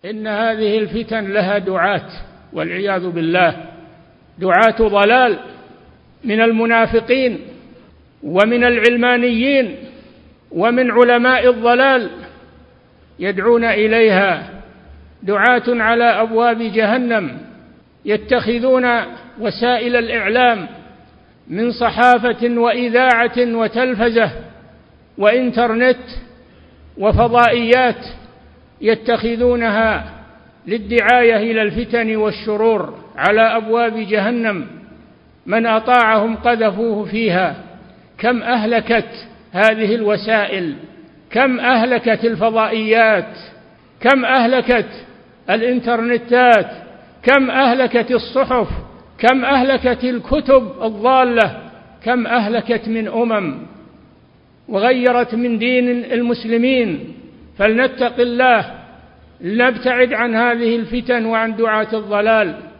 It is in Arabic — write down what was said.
إن هذه الفتن لها دعاة والعياذ بالله، دعاة ضلال من المنافقين ومن العلمانيين ومن علماء الضلال يدعون إليها، دعاة على أبواب جهنم، يتخذون وسائل الإعلام من صحافة وإذاعة وتلفزة وإنترنت وفضائيات يتخذونها للدعاية إلى الفتن والشرور على أبواب جهنم، من أطاعهم قذفوه فيها. كم أهلكت هذه الوسائل، كم أهلكت الفضائيات، كم أهلكت الإنترنتات، كم أهلكت الصحف، كم أهلكت الكتب الضالة، كم أهلكت من وغيرت من دين المسلمين. فلنتق الله، لنبتعد عن هذه الفتن وعن دعاة الضلال.